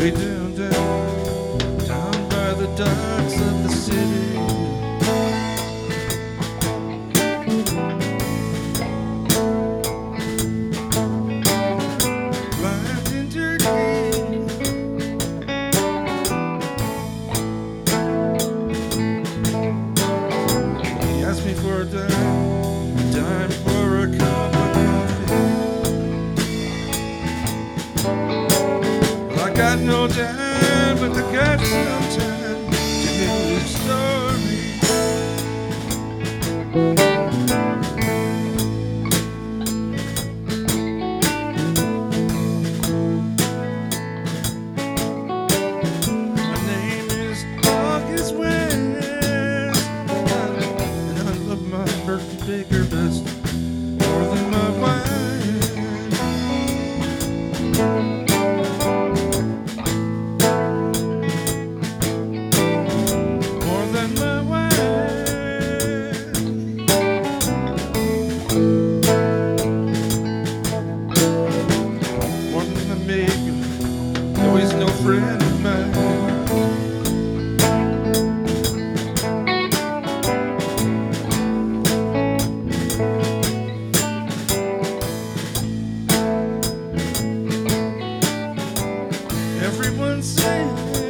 way down, down by the docks of the city. Blind and dirty. He asked me for a dime for a cup of coffee. Well, I got no dime, but I got some time to hear his story. My name is August West, and I love my Berkeley Baker best more than my wine. More than my wine. More than I make. No, he's no friend of mine. Everyone's saying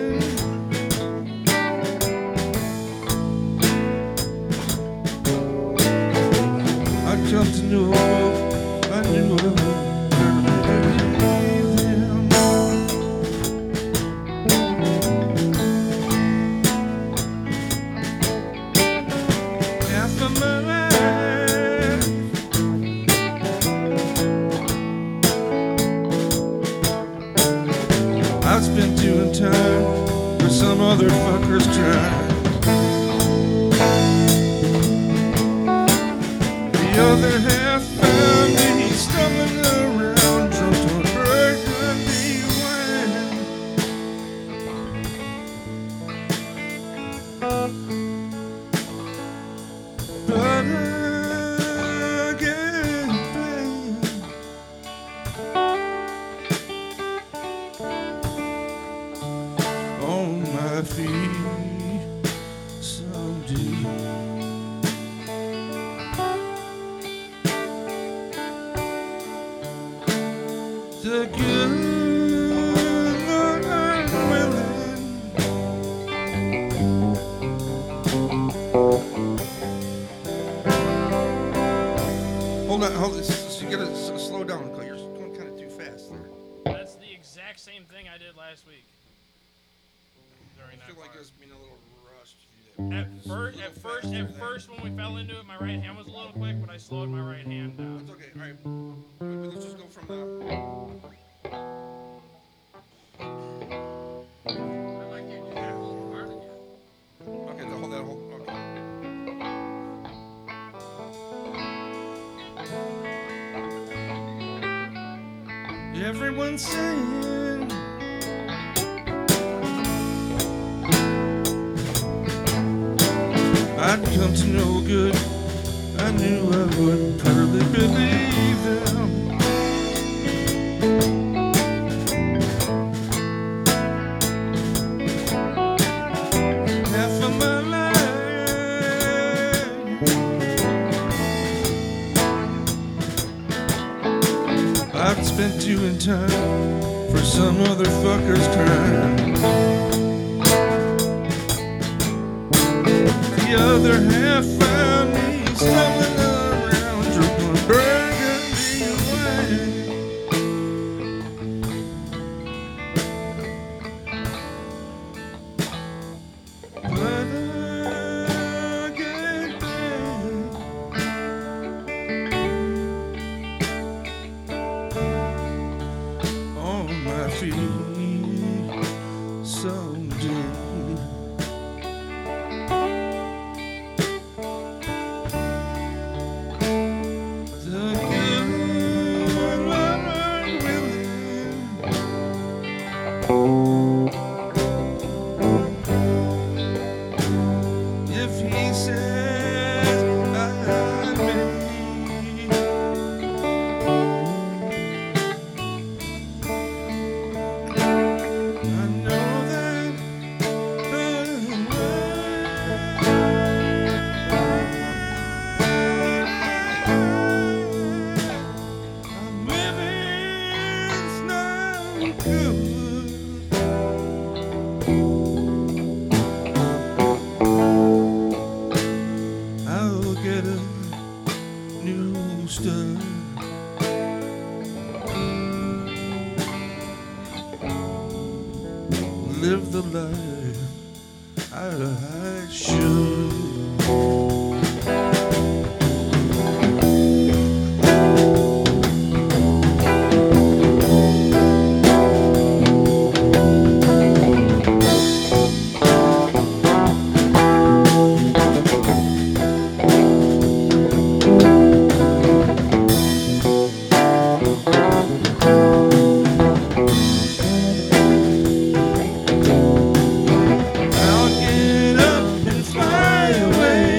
I come to know I knew I would believe him. Half of my life I've spent doing time for some other fucker's crime. The other half found me stumbling around, drunk on burgundy wine. But I get paid on my feet someday. The good Lord willing. Hold on, hold on. You gotta slow down, because you're going kind of too fast there. That's the exact same thing I did last week. During I feel that like I part. was being a little rushed to do that. At first, when we fell into it, my right hand was a little quick, but I slowed my right hand down. That's okay. All right. Let's just go from the. I'd like you to do that a little hard again. Okay, hold that. Okay. Everyone's saying I'd come to no good. I knew I would hardly believe them. Half of my life I've spent doing time for some other fucker's crime. The other half found me stumbling around, drunk on burgundy wine. But I get back on my feet someday. true star. Live the life I should. I'll get up and fly away.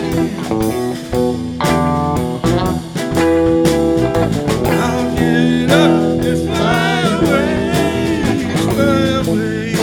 I'll get up and fly away, fly away.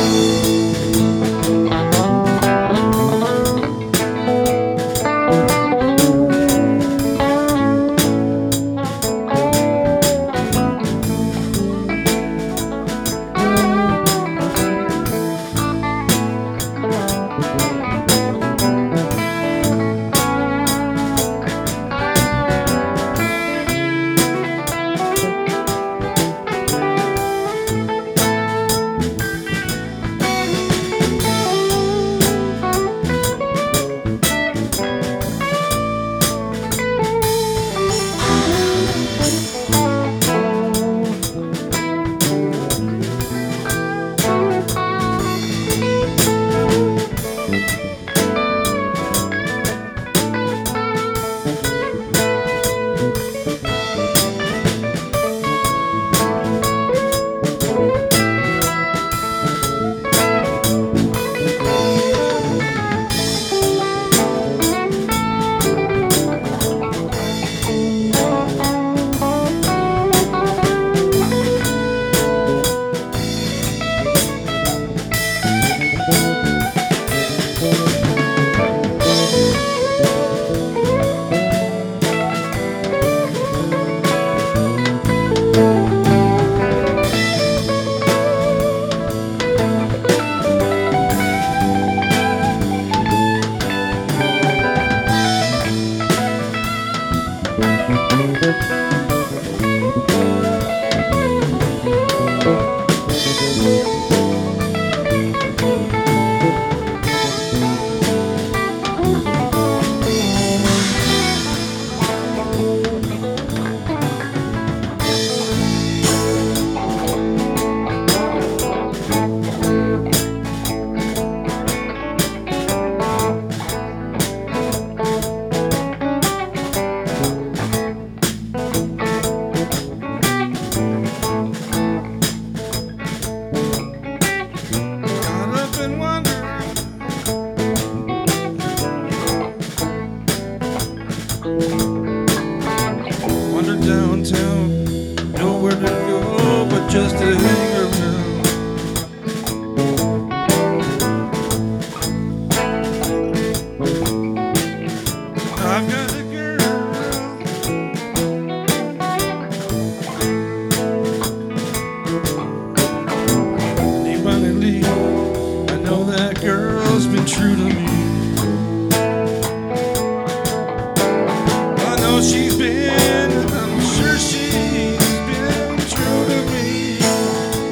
Got up and wandered downtown, nowhere to go but just to hang around. I've got a girl, ironically, I know that girl's been true to me. I know I'm sure she's been true to me.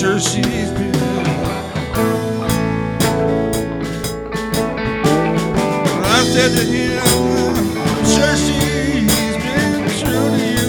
sure she's been. I said to him, I'm sure she's been true to you.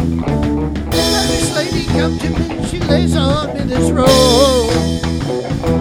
This lady come to me, she lays on me this road.